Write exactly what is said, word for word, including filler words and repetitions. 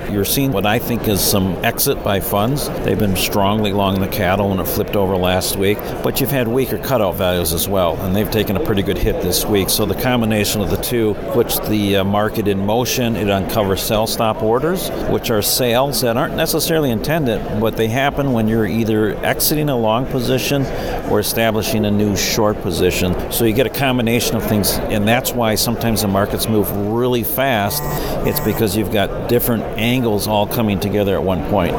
You're seeing what I think is some exit by funds. They've been strongly long the cattle when it flipped over last week, but you've had weaker cutout values as well, and they've taken a pretty good hit this week. So the combination of the two puts the uh, market in motion. It uncovers sell stop orders, which are sales that aren't necessarily intended, but they happen when you're either exiting a long position or establishing a new short position. So you get a combination of things, and that's why sometimes the markets move really fast. It's because you've got different angles all coming together at one point.